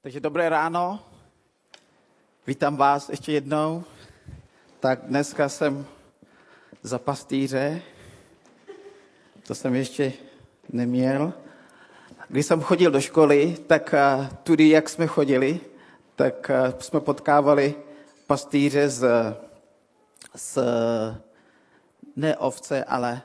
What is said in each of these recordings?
Takže dobré ráno, vítám vás ještě jednou. Tak dneska jsem za pastýře, to jsem ještě neměl. Když jsem chodil do školy, tak tudy, jak jsme chodili, tak jsme potkávali pastýře z ne ovce, ale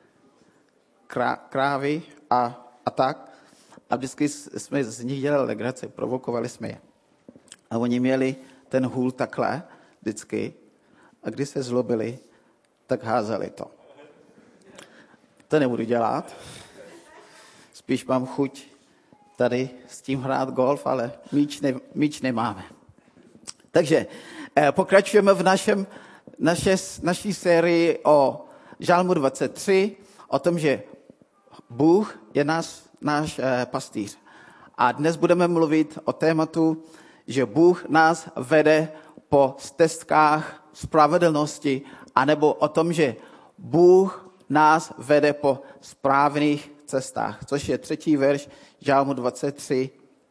krávy a tak. A vždycky jsme z nich dělali legraci, provokovali jsme je. A oni měli ten hůl takhle vždycky a když se zlobili, tak házeli to. To nebudu dělat. Spíš mám chuť tady s tím hrát golf, ale míč nemáme. Takže pokračujeme v naší sérii o Žalmu 23, o tom, že Bůh je náš pastýř. A dnes budeme mluvit o tématu, že Bůh nás vede po stezkách spravedlnosti, anebo o tom, že Bůh nás vede po správných cestách, což je 3. verš Žalmu 23.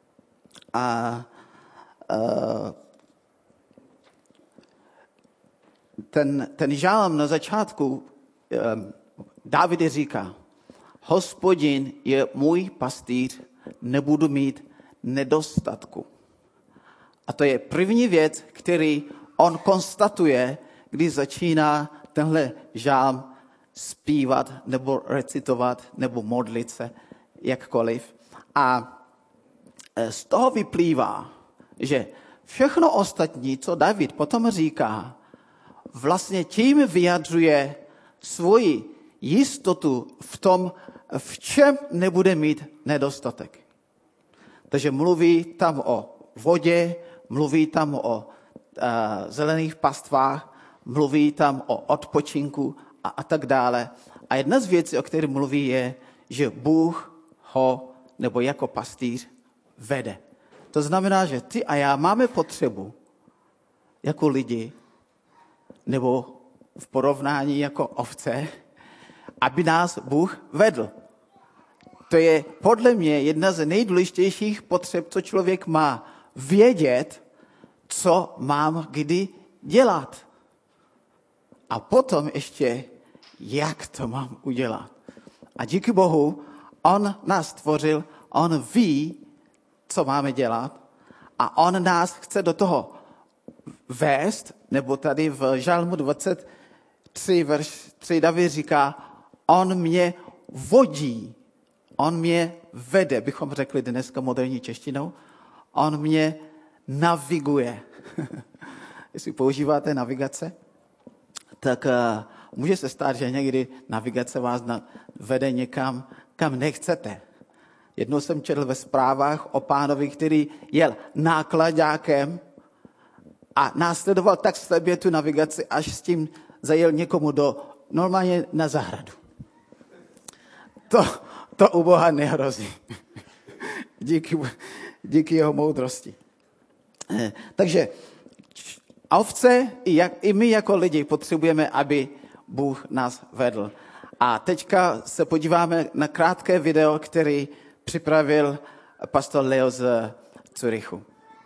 Ten žálm na začátku Dávid říká: Hospodin je můj pastýř, nebudu mít nedostatku. A to je první věc, který on konstatuje, když začíná tenhle žálm zpívat, nebo recitovat, nebo modlit se, jakkoliv. A z toho vyplývá, že všechno ostatní, co David potom říká, vlastně tím vyjadřuje svoji jistotu v tom, v čem nebude mít nedostatek. Takže mluví tam o vodě, mluví tam o zelených pastvách, mluví tam o odpočinku a tak dále. A jedna z věcí, o které mluví, je, že Bůh ho, nebo jako pastýř, vede. To znamená, že ty a já máme potřebu jako lidi, nebo v porovnání jako ovce, aby nás Bůh vedl. To je podle mě jedna z nejdůležitějších potřeb, co člověk má. Vědět, co mám kdy dělat. A potom ještě, jak to mám udělat. A díky Bohu, on nás stvořil, on ví, co máme dělat a on nás chce do toho vést, nebo tady v Žalmu 23, verš 3 David říká, on mě vodí, on mě vede, bychom řekli dneska moderní češtinou, on mě naviguje. Jestli používáte navigace, tak může se stát, že někdy navigace vás vede někam, kam nechcete. Jednou jsem četl ve zprávách o pánovi, který jel nákladákem a následoval tak slabě tu navigaci, až s tím zajel někomu normálně na zahradu. To u Boha nehrozí. Díky jeho moudrosti. Takže ovce i my jako lidi potřebujeme, aby Bůh nás vedl. A teďka se podíváme na krátké video, který připravil pastor Leo z Curychu.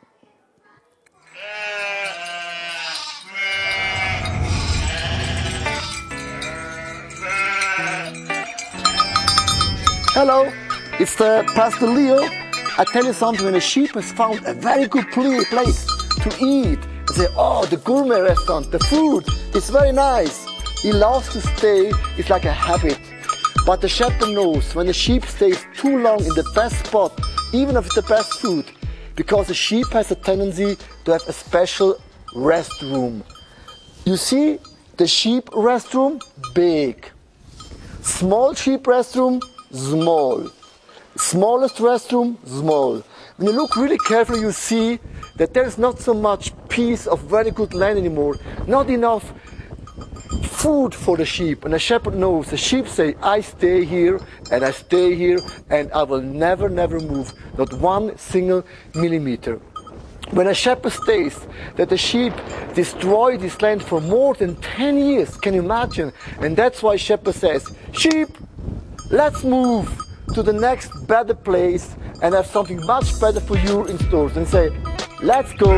Hello, it's Pastor Leo. I tell you something, when a sheep has found a very good place to eat, I say, oh, the gourmet restaurant, the food is very nice. He loves to stay, it's like a habit. But the shepherd knows when the sheep stays too long in the best spot, even if it's the best food, because the sheep has a tendency to have a special restroom. You see the sheep restroom? Big. Small sheep restroom? Small. Smallest restroom? Small. When you look really carefully, you see that there is not so much piece of very good land anymore. Not enough food for the sheep. And the shepherd knows. The sheep say, I stay here and I stay here and I will never move. Not one single millimeter. When a shepherd stays, that the sheep destroy this land for more than 10 years. Can you imagine? And that's why shepherd says, sheep, let's move to the next better place and have something much better for you in store. And say, let's go.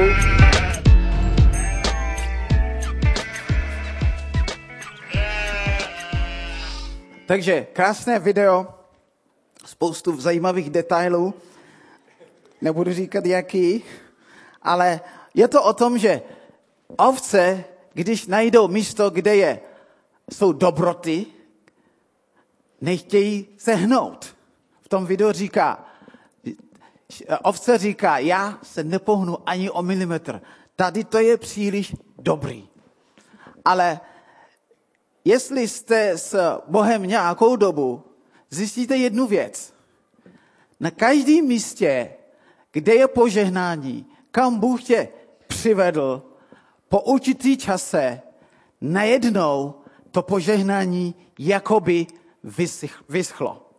Takže krásné video, spoustu zajímavých detailů, nebudu říkat jaký, ale je to o tom, že ovce, když najdou místo, kde jsou dobroty, nechtějí se hnout. V tom videu říká, ovce říká, já se nepohnu ani o milimetr. Tady to je příliš dobrý. Ale jestli jste s Bohem nějakou dobu, zjistíte jednu věc. Na každém místě, kde je požehnání, kam Bůh tě přivedl, po určitý čase, najednou to požehnání jakoby vyschlo.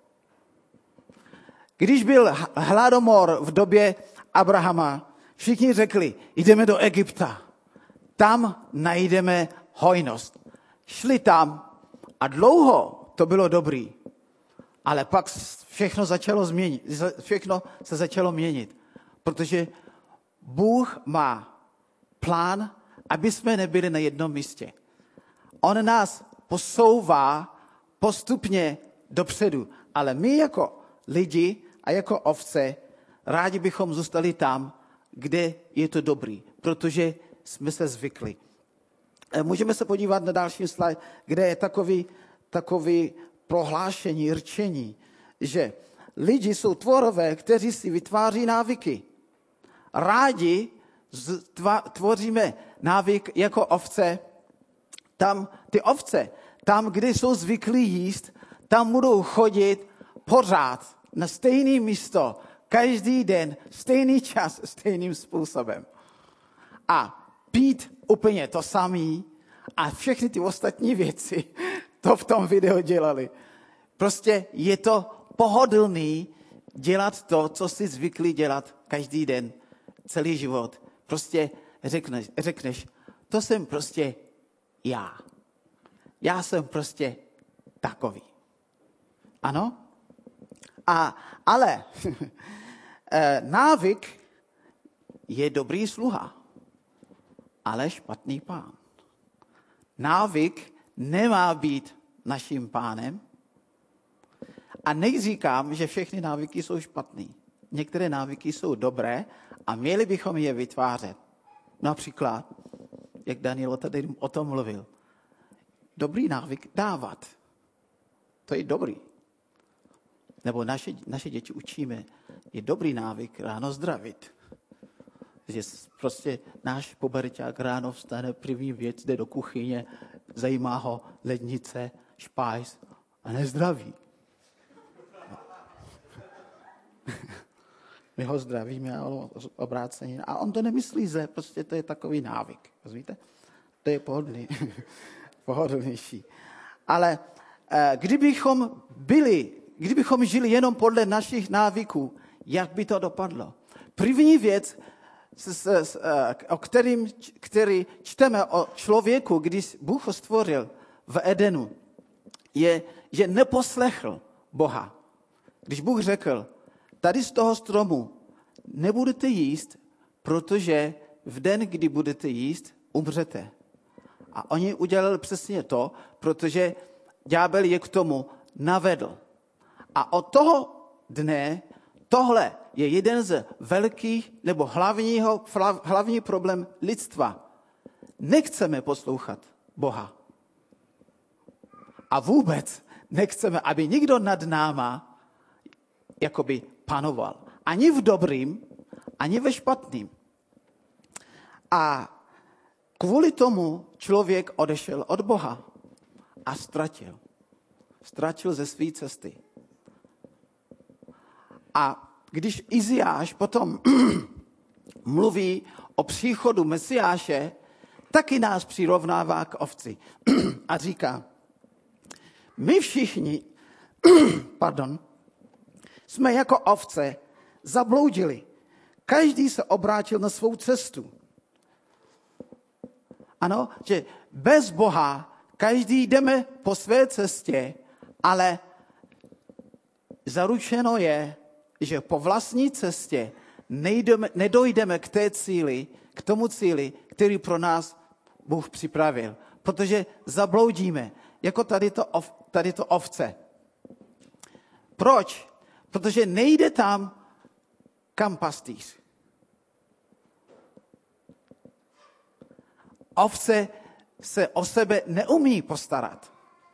Když byl hladomor v době Abrahama, všichni řekli, jdeme do Egypta. Tam najdeme hojnost. Šli tam a dlouho to bylo dobrý. Ale pak všechno se začalo měnit. Protože Bůh má plán, aby jsme nebyli na jednom místě. On nás posouvá postupně dopředu. Ale my jako lidi a jako ovce rádi bychom zůstali tam, kde je to dobrý. Protože jsme se zvykli. Můžeme se podívat na další slide, kde je takový prohlášení, rčení, že lidi jsou tvorové, kteří si vytváří návyky. Rádi tvoříme návyk jako ovce. Ty ovce, tam, kde jsou zvyklí jíst, tam budou chodit pořád na stejné místo, každý den, stejný čas, stejným způsobem. A pít úplně to samé a všechny ty ostatní věci to v tom videu dělali. Prostě je to pohodlný dělat to, co jsi zvyklý dělat každý den, celý život. Prostě řekneš, to jsem prostě já. Já jsem prostě takový. Ano? Ale návyk je dobrý sluha, ale špatný pán. Návyk nemá být naším pánem. A neříkám, že všechny návyky jsou špatný. Některé návyky jsou dobré a měli bychom je vytvářet. Například, jak Daniel tady o tom mluvil, dobrý návyk dávat. To je dobrý. Nebo naše děti učíme, je dobrý návyk ráno zdravit. Že prostě náš puberťák ráno vstane, první věc, jde do kuchyně, zajímá ho lednice, špajs a nezdraví. My ho zdravíme, ale obráceně. A on to nemyslí zle, prostě to je takový návyk. Rozumíte? To je pohodlnější. Ale kdybychom žili jenom podle našich návyků, jak by to dopadlo? První věc, který čteme o člověku, když Bůh ho stvořil v Edenu, je, že neposlechl Boha. Když Bůh řekl, tady z toho stromu nebudete jíst, protože v den, kdy budete jíst, umřete. A oni udělali přesně to, protože ďábel je k tomu navedl. A od toho dne tohle je jeden z velkých nebo hlavní problém lidstva. Nechceme poslouchat Boha. A vůbec nechceme, aby nikdo nad náma jakoby panoval. Ani v dobrým, ani ve špatným. A kvůli tomu člověk odešel od Boha a ztratil. Ztratil ze své cesty. A když Izajáš potom mluví o příchodu Mesiáše, taky nás přirovnává k ovci. A říká, my všichni, jsme jako ovce zabloudili. Každý se obrátil na svou cestu. Ano, že bez Boha každý jdeme po své cestě, ale zaručeno je, že po vlastní cestě nedojdeme k tomu cíli, který pro nás Bůh připravil. Protože zabloudíme, jako tady to ovce. Proč? Protože nejde tam, kam pastýř. Ovce se o sebe neumí postarat.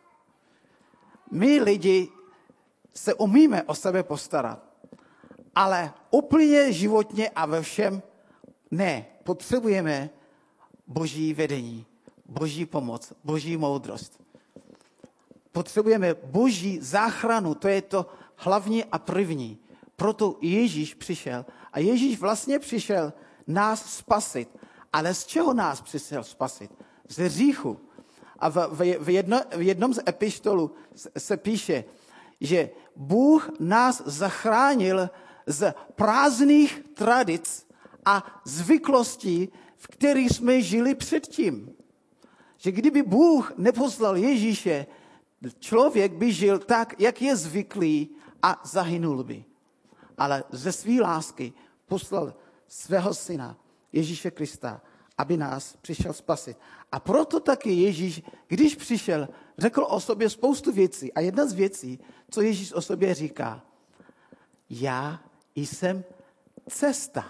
My lidi se umíme o sebe postarat, ale úplně životně a ve všem ne. Potřebujeme Boží vedení, Boží pomoc, Boží moudrost. Potřebujeme Boží záchranu, to je to hlavní a první. Proto Ježíš přišel. A Ježíš vlastně přišel nás spasit. Ale z čeho nás přišel spasit? Z hříchu. A v jednom z epištolů se píše, že Bůh nás zachránil z prázdných tradic a zvyklostí, v kterých jsme žili předtím. Že kdyby Bůh neposlal Ježíše, člověk by žil tak, jak je zvyklý a zahynul by. Ale ze své lásky poslal svého syna, Ježíše Krista, aby nás přišel spasit. A proto taky Ježíš, když přišel, řekl o sobě spoustu věcí. A jedna z věcí, co Ježíš o sobě říká, já jsem cesta.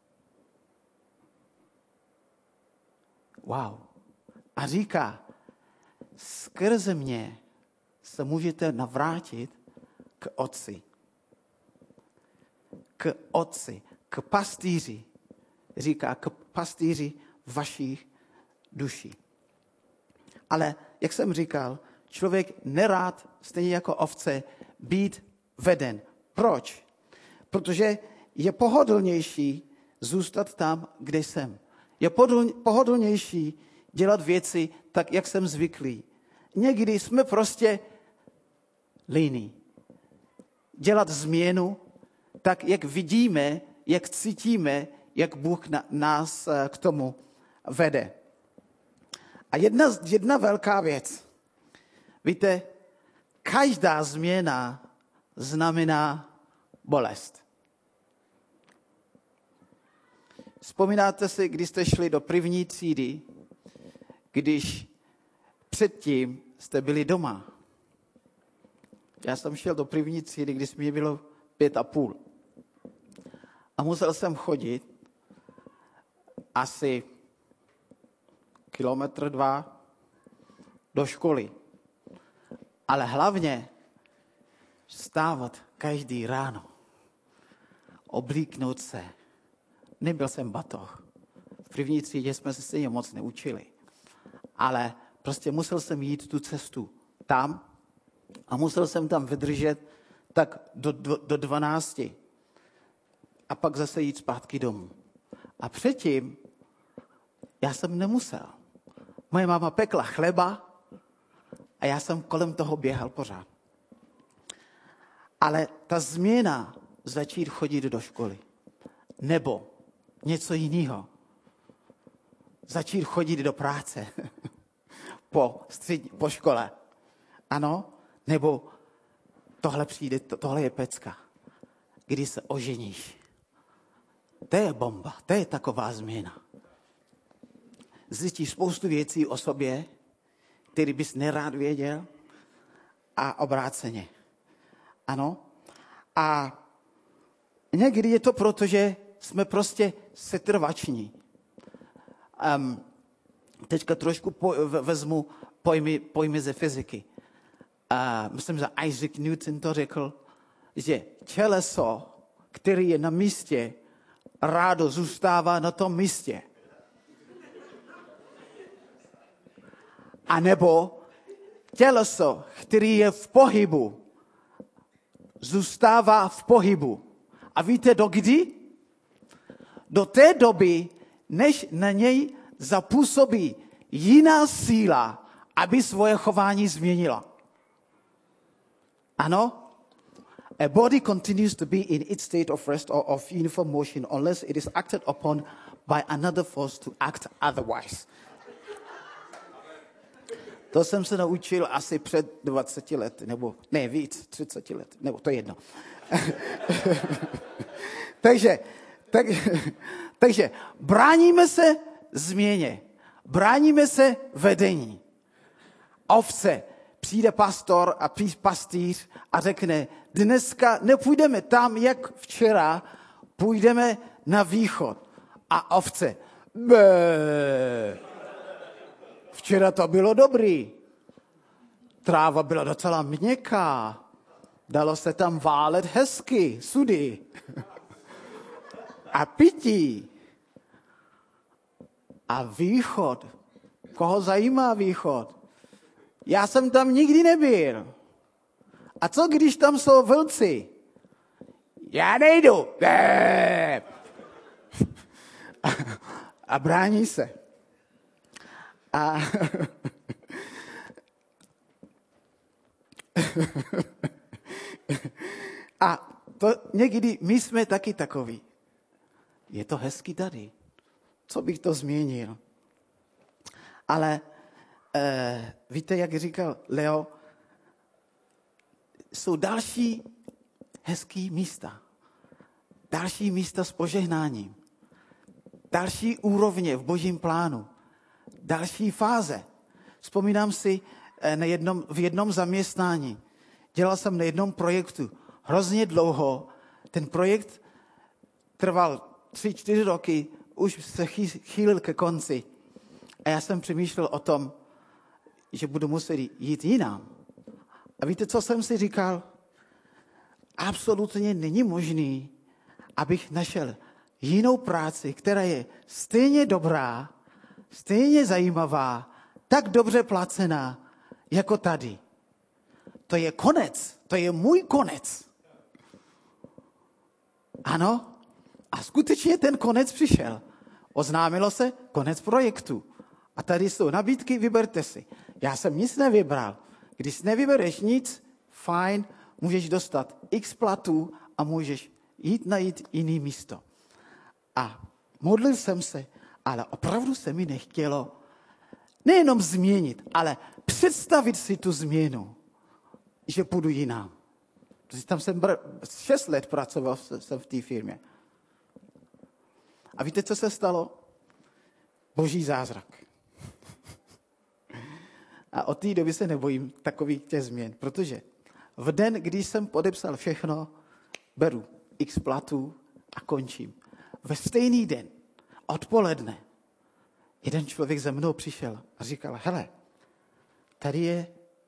Wow. A říká, skrze mě se můžete navrátit k Otci. K Otci, k pastýři. Říká, k pastýři vašich duší. Ale, jak jsem říkal, člověk nerád, stejně jako ovce, být veden. Proč? Protože je pohodlnější zůstat tam, kde jsem. Je pohodlnější dělat věci tak, jak jsem zvyklý. Někdy jsme prostě líní. Dělat změnu tak, jak vidíme, jak cítíme, jak Bůh nás k tomu vede. A jedna velká věc. Víte, každá změna znamená bolest. Vzpomínáte si, když jste šli do první třídy, když předtím jste byli doma. Já jsem šel do první třídy, když mě bylo 5,5. A musel jsem chodit asi 1,2 kilometru do školy. Ale hlavně vstávat každý ráno. Oblíknout se. Nebyl jsem batoh. V první třídě jsme se stejně moc neučili. Ale prostě musel jsem jít tu cestu tam a musel jsem tam vydržet tak do 12. A pak zase jít zpátky domů. A předtím já jsem nemusel. Moje máma pekla chleba a já jsem kolem toho běhal pořád. Ale ta změna začít chodit do školy. Nebo něco jiného. Začít chodit do práce po škole. Ano? Nebo tohle je pecka. Kdy se oženíš. To je bomba. To je taková změna. Zjistíš spoustu věcí o sobě, které bys nerád věděl a obráceně. Ano? A někdy je to proto, že jsme prostě setrvační. Teďka trošku vezmu pojmy ze fyziky. Myslím, že Isaac Newton to řekl, že těleso, který je na místě, rádo zůstává na tom místě. A nebo těleso, který je v pohybu, zůstává v pohybu. A víte do kdy? Do té doby, než na něj zapůsobí jiná síla, aby svoje chování změnila. Ano? A body continues to be in its state of rest or of uniform motion unless it is acted upon by another force to act otherwise. To jsem se naučil asi před 20 lety, nebo ne víc, 30 let, nebo to je jedno. takže bráníme se změně, bráníme se vedení. Ovce, přijde pastor a pastýř a řekne, dneska nepůjdeme tam, jak včera, půjdeme na východ. A ovce, včera to bylo dobrý. Tráva byla docela měkká. Dalo se tam válet hezky, sudy. A pití. A východ. Koho zajímá východ? Já jsem tam nikdy nebyl. A co když tam jsou vlci? Já nejdu. A brání se. A to někdy my jsme taky takoví. Je to hezký tady. Co bych to změnil? Ale víte, jak říkal Leo, jsou další hezký místa. Další místa s požehnáním. Další úrovně v Božím plánu. Další fáze. Vzpomínám si v jednom zaměstnání. Dělal jsem na jednom projektu hrozně dlouho. Ten projekt trval 3-4 roky, už se chýlil ke konci. A já jsem přemýšlel o tom, že budu muset jít jinam. A víte, co jsem si říkal? Absolutně není možný, abych našel jinou práci, která je stejně dobrá, stejně zajímavá, tak dobře placená, jako tady. To je konec, to je můj konec. Ano, a skutečně ten konec přišel. Oznámilo se konec projektu. A tady jsou nabídky, vyberte si. Já jsem nic nevybral. Když nevybereš nic, fajn, můžeš dostat x platů a můžeš najít jiný místo. A modlil jsem se, ale opravdu se mi nechtělo nejenom změnit, ale představit si tu změnu, že půjdu jinam. Tam jsem 6 let pracoval jsem v té firmě. A víte, co se stalo? Boží zázrak. A od té doby se nebojím takových těch změn, protože v den, když jsem podepsal všechno, beru x platů a končím. Ve stejný den, odpoledne, jeden člověk za mnou přišel a říkal, hele, tady je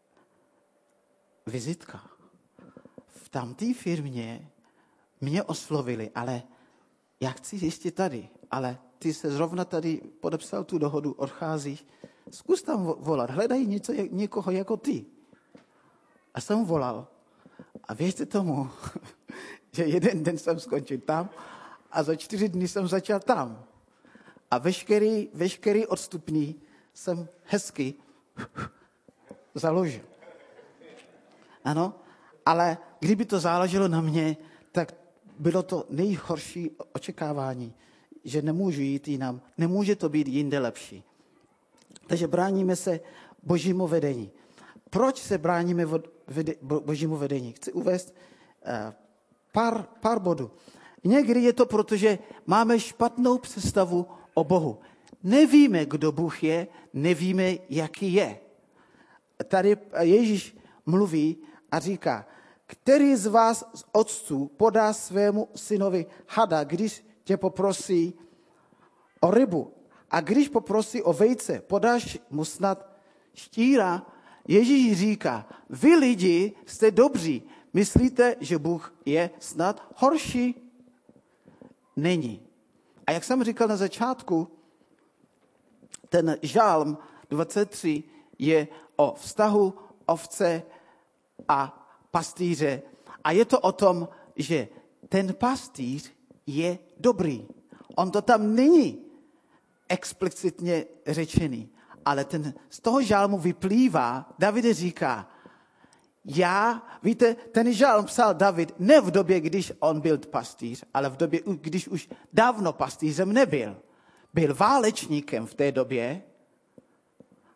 vizitka. V tamté firmě mě oslovili, ale já chci ještě tady, ale ty se zrovna tady podepsal tu dohodu, odcházíš, zkus tam volat, hledají někoho jako ty. A jsem volal. A věřte tomu, že jeden den jsem skončil tam a za 4 dny jsem začal tam. A veškerý odstupný jsem hezky založil. Ano, ale kdyby to záleželo na mě, tak bylo to nejhorší očekávání, že nemůžu jít jinam, nemůže to být jinde lepší. Takže bráníme se Božímu vedení. Proč se bráníme Božímu vedení? Chci uvést pár bodů. Někdy je to proto, že máme špatnou představu o Bohu. Nevíme, kdo Bůh je, nevíme, jaký je. Tady Ježíš mluví a říká, který z vás z otců podá svému synovi hada, když tě poprosí o rybu. A když poprosí o vejce, podáš mu snad štíra. Ježíš říká, vy lidi jste dobří, myslíte, že Bůh je snad horší? Není. A jak jsem říkal na začátku, ten žálm 23 je o vztahu ovce a pastýře. A je to o tom, že ten pastýř je dobrý. On to tam není explicitně řečený, ale z toho žálmu vyplývá, David říká, víte, ten žálm psal David ne v době, když on byl pastýř, ale v době, když už dávno pastýřem nebyl. Byl válečníkem v té době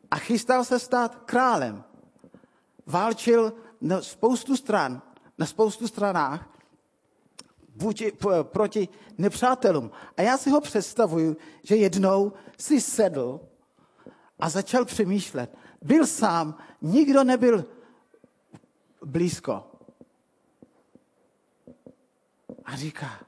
a chystal se stát králem. Válčil na spoustu stranách proti nepřátelům. A já si ho představuju, že jednou si sedl a začal přemýšlet. Byl sám, nikdo nebyl blízko. A říká,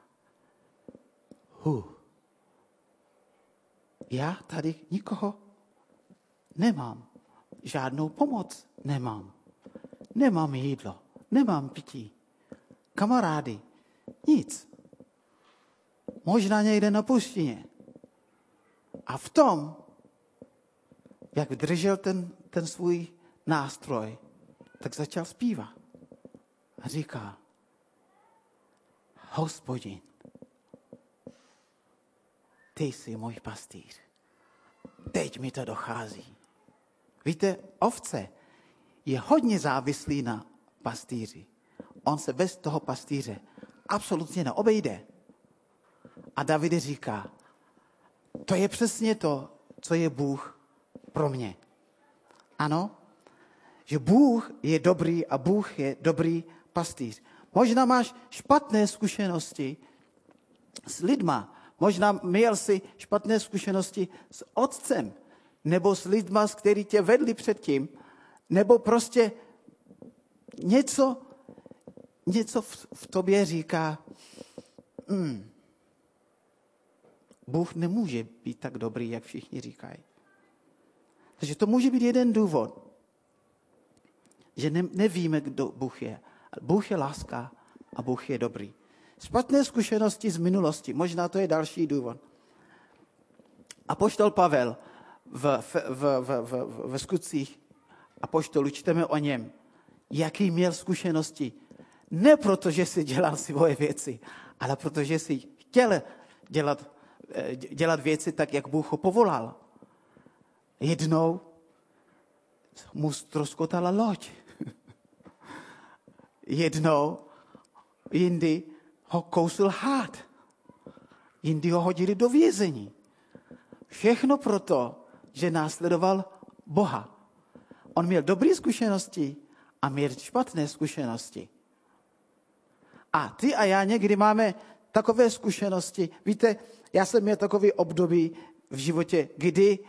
já tady nikoho nemám. Žádnou pomoc nemám. Nemám jídlo, nemám pití. Kamarády, nic. Možná někde na pustině. A v tom, jak držel ten svůj nástroj, tak začal zpívat. A říká, Hospodin, ty jsi můj pastýř. Teď mi to dochází. Víte, ovce je hodně závislý na pastýři. On se bez toho pastýře absolutně neobejde. A David říká, to je přesně to, co je Bůh pro mě. Ano, že Bůh je dobrý a Bůh je dobrý pastýř. Možná máš špatné zkušenosti s lidma. Možná měl jsi špatné zkušenosti s otcem, nebo s lidma, který tě vedli předtím, nebo prostě něco v tobě říká, Bůh nemůže být tak dobrý, jak všichni říkají. Takže to může být jeden důvod, že nevíme, kdo Bůh je. Bůh je láska a Bůh je dobrý. Špatné zkušenosti z minulosti, možná to je další důvod. Apoštol Pavel ve skutcích apoštolů čteme o něm, jaký měl zkušenosti. Ne proto, že si dělal svoje věci, ale protože si chtěl dělat věci tak, jak Bůh ho povolal. Jednou mu ztroskotala loď. Jednou jindy ho kousil hád. Jindy ho hodili do vězení. Všechno proto, že následoval Boha. On měl dobré zkušenosti a měl špatné zkušenosti. A ty a já někdy máme takové zkušenosti. Víte, já jsem měl takový období v životě, kdy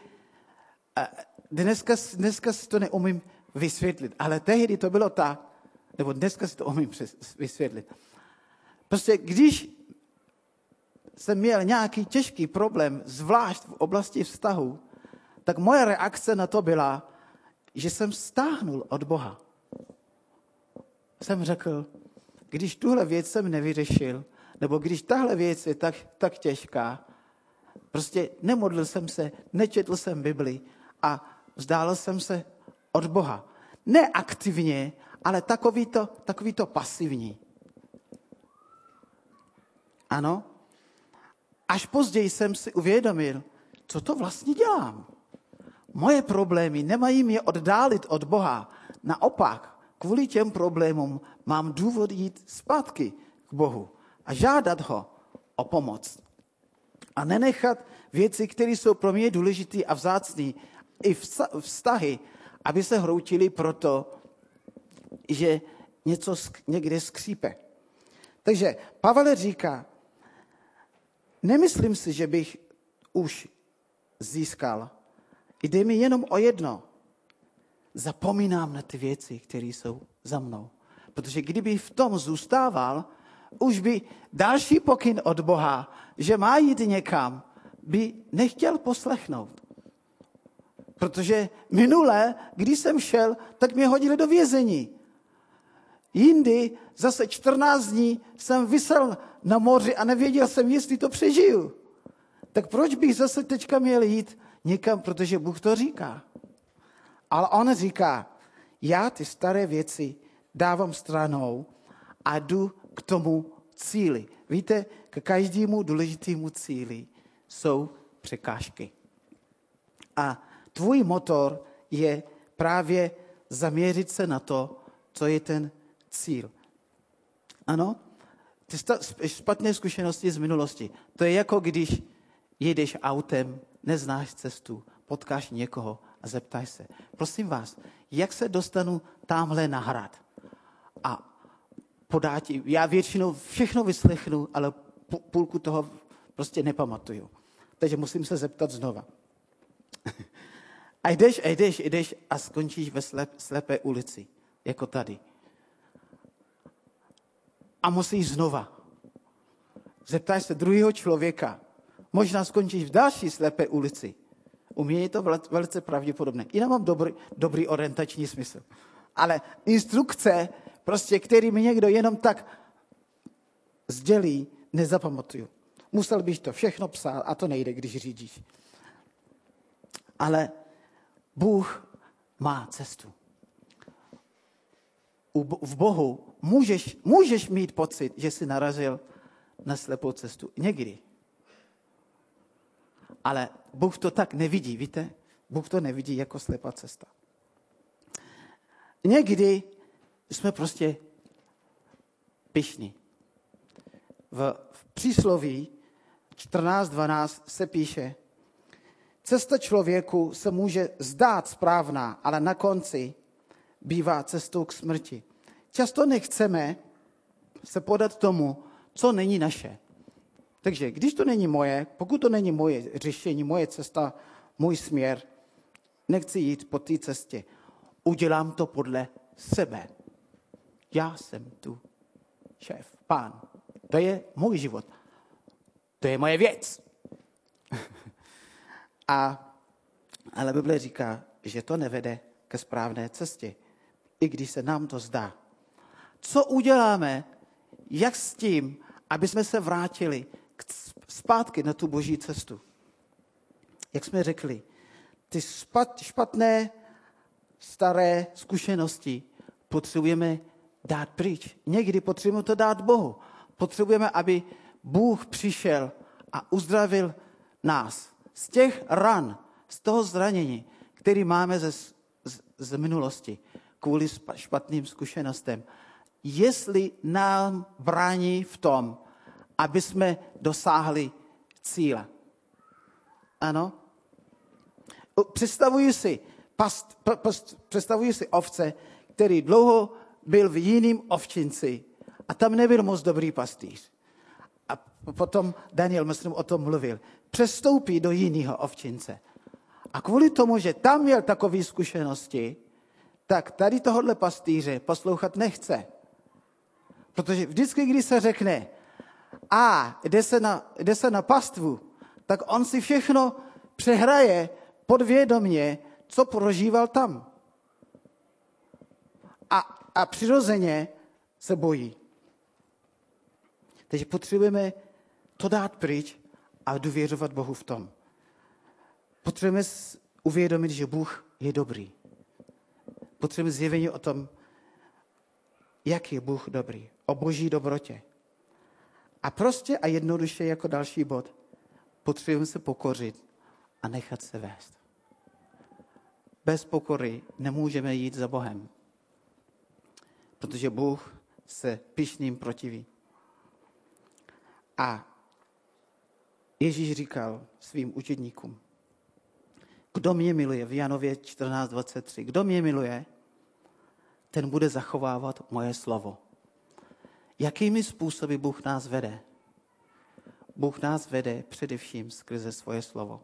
dneska si to neumím vysvětlit, ale tehdy to bylo tak, nebo dneska si to umím vysvětlit. Prostě když jsem měl nějaký těžký problém, zvlášť v oblasti vztahu, tak moje reakce na to byla, že jsem stáhnul od Boha. Jsem řekl, když tuhle věc jsem nevyřešil, nebo když tahle věc je tak těžká, prostě nemodlil jsem se, nečetl jsem Bibli a vzdálil jsem se od Boha. Ne aktivně, ale takový to pasivní. Ano. Až později jsem si uvědomil, co to vlastně dělám. Moje problémy nemají mě oddálit od Boha. Naopak, kvůli těm problémům mám důvod jít zpátky k Bohu a žádat ho o pomoc. A nenechat věci, které jsou pro mě důležité a vzácné, i vztahy, aby se hroutily proto, že něco někde skřípe. Takže Pavel říká, nemyslím si, že bych už získal. Jde mi jenom o jedno. Zapomínám na ty věci, které jsou za mnou. Protože kdyby v tom zůstával, už by další pokyn od Boha, že má jít někam, by nechtěl poslechnout. Protože minule, když jsem šel, tak mě hodili do vězení. Jindy zase 14 dní jsem visel na moři a nevěděl jsem, jestli to přežiju. Tak proč bych zase teďka měl jít někam, protože Bůh to říká. Ale on říká, já ty staré věci dávám stranou a jdu k tomu cíli. Víte, k každému důležitému cíli jsou překážky. A tvůj motor je právě zaměřit se na to, co je ten cíl. Ano, ty špatné zkušenosti z minulosti. To je jako když jedeš autem, neznáš cestu, potkáš někoho a zeptaj se, prosím vás, jak se dostanu tamhle na hrad? A podá ti, já většinou všechno vyslechnu, ale půlku toho prostě nepamatuju. Takže musím se zeptat znova. A jdeš a skončíš ve slepé ulici, jako tady. A musíš znova. Zeptáš se druhého člověka. Možná skončíš v další slepé ulici. U mě je to velice pravděpodobné. Já mám dobrý orientační smysl. Ale instrukce, prostě, který mi někdo jenom tak sdělí, nezapamatuju. Musel bych to všechno psát a to nejde, když řídíš. Ale Bůh má cestu. V Bohu můžeš mít pocit, že jsi narazil na slepou cestu. Někdy. Ale Bůh to tak nevidí, víte? Bůh to nevidí jako slepá cesta. Někdy jsme prostě pyšní. V přísloví 14:12 se píše, cesta člověku se může zdát správná, ale na konci bývá cestou k smrti. Často nechceme se podat tomu, co není naše. Takže když to není moje, pokud to není moje řešení, moje cesta, můj směr, nechci jít po té cestě. Udělám to podle sebe. Já jsem tu šéf, pán. To je můj život. To je moje věc. Ale Bible říká, že to nevede ke správné cestě, i když se nám to zdá. Co uděláme, jak s tím, aby jsme se vrátili zpátky na tu boží cestu? Jak jsme řekli, ty špatné, staré zkušenosti potřebujeme dát pryč. Někdy potřebujeme to dát Bohu. Potřebujeme, aby Bůh přišel a uzdravil nás z těch ran, z toho zranění, který máme z minulosti kvůli špatným zkušenostem. Jestli nám brání v tom, aby jsme dosáhli cíle. Ano? Představuji si ovce, který dlouho byl v jiném ovčinci a tam nebyl moc dobrý pastýř. A potom Daniel, myslím, o tom mluvil. Přestoupí do jiného ovčince. A kvůli tomu, že tam měl takové zkušenosti, tak tady tohohle pastýře poslouchat nechce. Protože vždycky, když se řekne, jde se na pastvu, tak on si všechno přehraje podvědomě, co prožíval tam. A přirozeně se bojí. Takže potřebujeme to dát pryč a důvěřovat Bohu v tom. Potřebujeme uvědomit, že Bůh je dobrý. Potřebujeme zjevení o tom, jak je Bůh dobrý. O boží dobrotě. A prostě a jednoduše jako další bod potřebujeme se pokořit a nechat se vést. Bez pokory nemůžeme jít za Bohem. Protože Bůh se pyšným protiví. A Ježíš říkal svým učedníkům, kdo mě miluje, v Janově 14:23, kdo mě miluje, ten bude zachovávat moje slovo. Jakými způsoby Bůh nás vede? Bůh nás vede především skrze svoje slovo.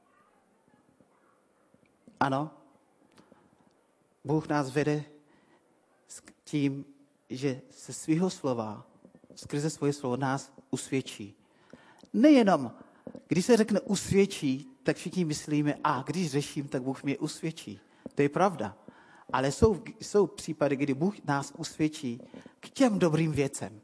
Ano, Bůh nás vede s tím, že se svého slova, skrze svoje slovo nás usvědčí. Nejenom, když se řekne usvědčí, tak všichni myslíme, když řeším, tak Bůh mě usvědčí. To je pravda. Ale jsou případy, kdy Bůh nás usvědčí k těm dobrým věcem.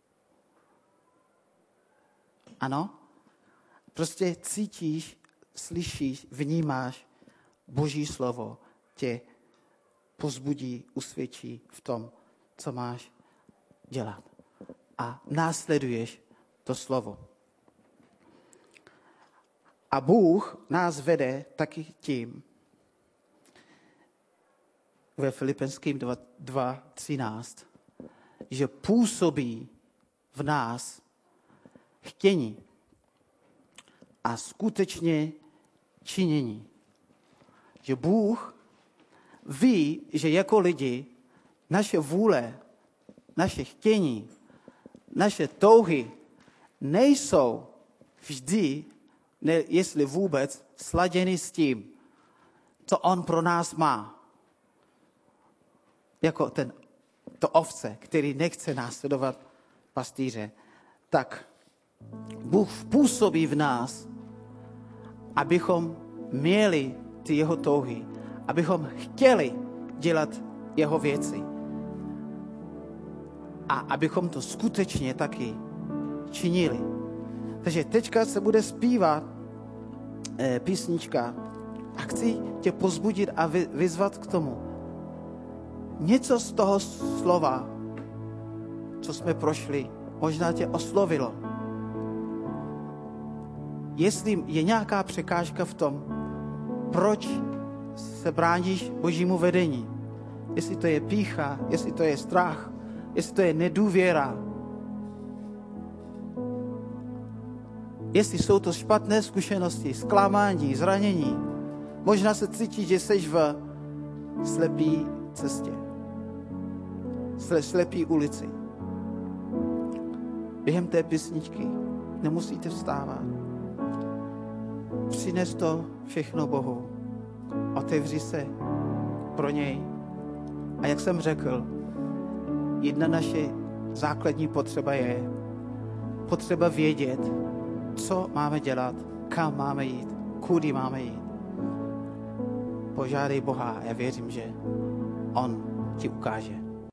Ano? Prostě cítíš, slyšíš, vnímáš, Boží slovo tě povzbudí, usvědčí v tom, co máš dělat. A následuješ to slovo. A Bůh nás vede taky tím, ve Filipenským 2:13, že působí v nás chtění a skutečně činění. že Bůh ví, že jako lidi naše vůle, naše chtění, naše touhy nejsou vždy, jestli vůbec, sladěny s tím, co on pro nás má. Jako to ovce, který nechce následovat pastýře, tak Bůh působí v nás, abychom měli ty jeho touhy, abychom chtěli dělat jeho věci. A abychom to skutečně taky činili. Takže teďka se bude zpívat písnička a chci tě pozbudit a vyzvat k tomu. Něco z toho slova, co jsme prošli, možná tě oslovilo. Jestli je nějaká překážka v tom, proč se bráníš Božímu vedení, jestli to je pýcha, jestli to je strach, jestli to je nedůvěra, jestli jsou to špatné zkušenosti, zklamání, zranění, možná se cítíš, že jsi v slepý cestě, slepý ulici. Během té písničky nemusíte vstávat. Přines to všechno Bohu. Otevři se pro něj. A jak jsem řekl, jedna naše základní potřeba je potřeba vědět, co máme dělat, kam máme jít, kudy máme jít. Požádej Boha a já věřím, že on ti ukáže.